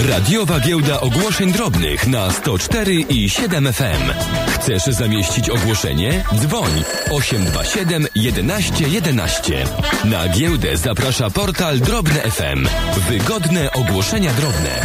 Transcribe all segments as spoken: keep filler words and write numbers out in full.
Radiowa Giełda Ogłoszeń Drobnych na sto cztery i siedem F M. Chcesz zamieścić ogłoszenie? Dzwoń osiem dwa siedem jedenaście jedenaście. Na giełdę zaprasza portal Drobne F M. Wygodne ogłoszenia drobne.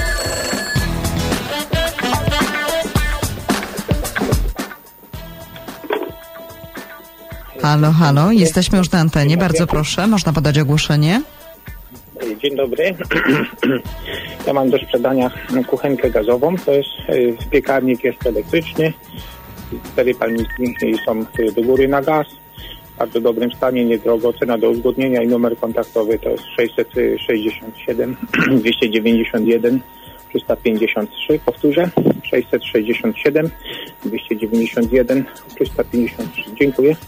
Halo, halo, jesteśmy już na antenie, bardzo proszę, można podać ogłoszenie. Dzień dobry. Ja mam do sprzedania kuchenkę gazową, to jest piekarnik jest elektryczny, cztery palniki są do góry na gaz, w bardzo dobrym stanie, niedrogo, cena do uzgodnienia i numer kontaktowy to jest sześćset sześćdziesiąt siedem dwieście dziewięćdziesiąt jeden trzysta pięćdziesiąt trzy, powtórzę, sześćset sześćdziesiąt siedem dwieście dziewięćdziesiąt jeden trzysta pięćdziesiąt trzy. Dziękuję.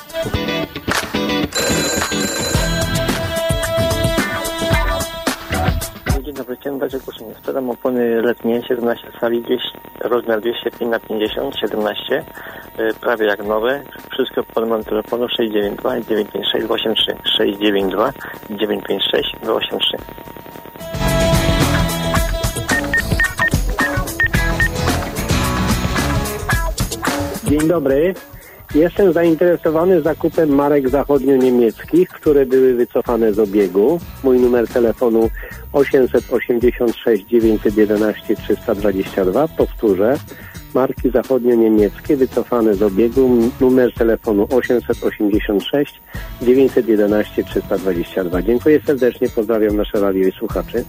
Dzień dobry, chciałem dać ogłoszenie. Sprzedam opony letnie, siedemnaście cali, rozmiar dwieście pięć na pięćdziesiąt, siedemnaście, prawie jak nowe. Wszystko pod numerem telefonu sześć dziewięć dwa dziewięć pięć sześć dwa osiem trzy, sześć dziewięć dwa dziewięć pięć sześć dwa osiem trzy. Dzień dobry. Jestem zainteresowany zakupem marek zachodnio-niemieckich, które były wycofane z obiegu. Mój numer telefonu osiemset osiemdziesiąt sześć dziewięćset jedenaście trzysta dwadzieścia dwa. Powtórzę. Marki zachodnio-niemieckie wycofane z obiegu. Numer telefonu osiemset osiemdziesiąt sześć dziewięćset jedenaście trzysta dwadzieścia dwa. Dziękuję serdecznie. Pozdrawiam nasze radio i słuchaczy.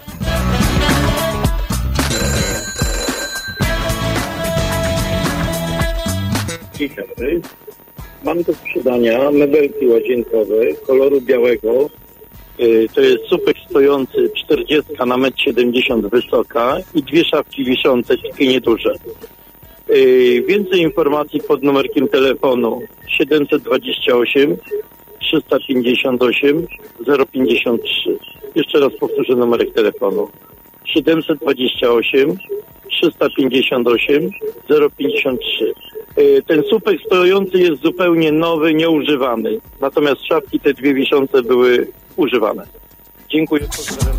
Dzień dobry. Mam do sprzedania mebelki łazienkowe koloru białego. Yy, to jest słupek stojący czterdzieści na metr siedemdziesiąt wysoka i dwie szafki wiszące, takie nieduże. Yy, więcej informacji pod numerkiem telefonu siedemset dwadzieścia osiem trzysta pięćdziesiąt osiem zero pięćdziesiąt trzy. Jeszcze raz powtórzę numerek telefonu. siedemset dwadzieścia osiem trzysta pięćdziesiąt osiem zero pięćdziesiąt trzy. Ten słupek stojący jest zupełnie nowy, nieużywany. Natomiast szafki te dwie wiszące były używane. Dziękuję. Pozdrawiam.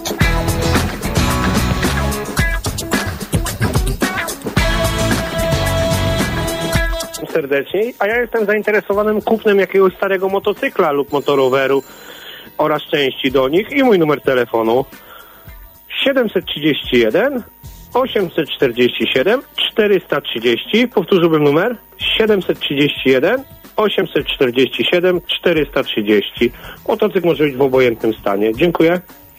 Serdecznie, a ja jestem zainteresowanym kupnem jakiegoś starego motocykla lub motoroweru oraz części do nich i mój numer telefonu siedemset trzydzieści jeden osiemset czterdzieści siedem czterysta trzydzieści. Powtórzyłbym numer siedemset trzydzieści jeden osiemset czterdzieści siedem czterysta trzydzieści. Motocykl może być w obojętnym stanie. Dziękuję.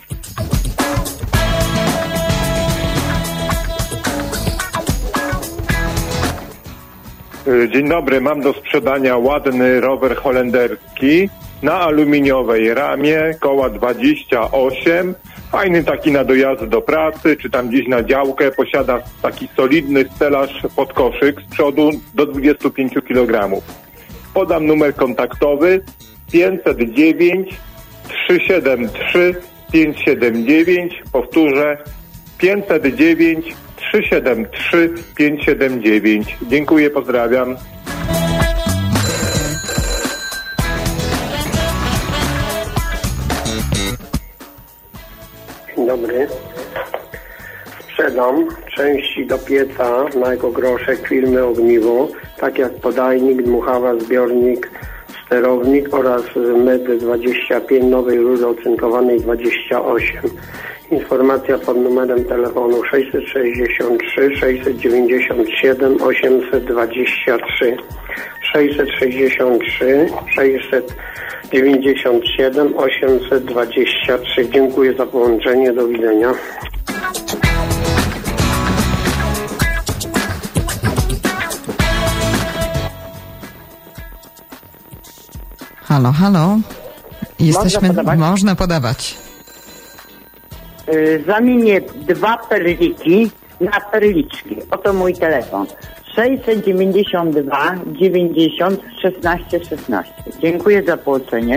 Dzień dobry, mam do sprzedania ładny rower holenderski na aluminiowej ramie, koła dwadzieścia osiem. Fajny taki na dojazd do pracy, czy tam gdzieś na działkę. Posiada taki solidny stelaż pod koszyk z przodu do dwadzieścia pięć kilogramów. Podam numer kontaktowy pięćset dziewięć trzysta siedemdziesiąt trzy pięćset siedemdziesiąt dziewięć. Powtórzę pięćset dziewięć trzysta siedemdziesiąt trzy pięćset siedemdziesiąt dziewięć. Dziękuję, pozdrawiam. Dzień dobry. Sprzedam części do pieca na ekogroszek firmy Ogniwo, tak jak podajnik, dmuchawa, zbiornik, sterownik oraz med dwadzieścia pięć nowej rury ocynkowanej dwadzieścia osiem. Informacja pod numerem telefonu sześćset sześćdziesiąt trzy sześćset dziewięćdziesiąt siedem osiemset dwadzieścia trzy. sześćset sześćdziesiąt trzy sześćset dziewięćdziesiąt siedem osiemset dwadzieścia trzy. Dziękuję za połączenie. Do widzenia. Halo, halo. Jesteśmy... Można podawać? Można podawać. Yy, zamienię dwa perliki na perliczki. Oto mój telefon. sześćset dziewięćdziesiąt dwa dziewięćdziesiąt szesnaście szesnaście. Dziękuję za połączenie.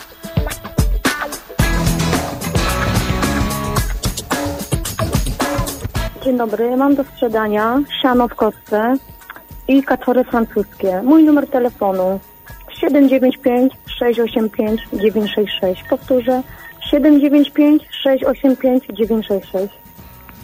Dzień dobry, mam do sprzedania siano w kostce i kaczory francuskie. Mój numer telefonu siedem dziewięć pięć sześć osiem pięć dziewięć sześć sześć. Powtórzę siedem dziewięć pięć sześć osiem pięć dziewięć sześć sześć.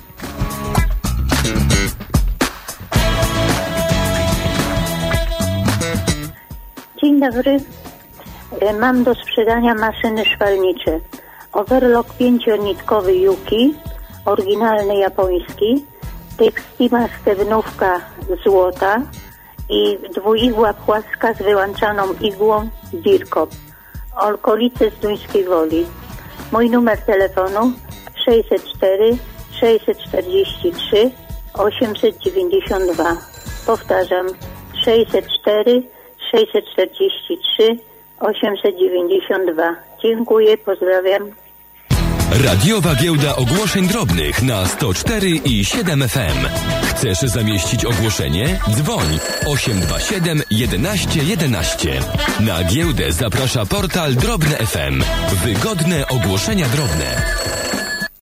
Dzień dobry. Mam do sprzedania maszyny szwalnicze. Overlock pięcionitkowy Yuki, oryginalny japoński, Textima stewnówka złota i dwuigła płaska z wyłączaną igłą Dirkop. Okolice Zduńskiej Woli. Mój numer telefonu sześćset cztery sześćset czterdzieści trzy osiemset dziewięćdziesiąt dwa. Powtarzam sześćset cztery sześćset czterdzieści trzy osiemset dziewięćdziesiąt dwa. Dziękuję, pozdrawiam. Radiowa Giełda Ogłoszeń Drobnych na sto cztery i siedem F M. Chcesz zamieścić ogłoszenie? Dzwoń osiem dwa siedem jedenaście jedenaście. Na giełdę zaprasza portal Drobne F M. Wygodne ogłoszenia drobne.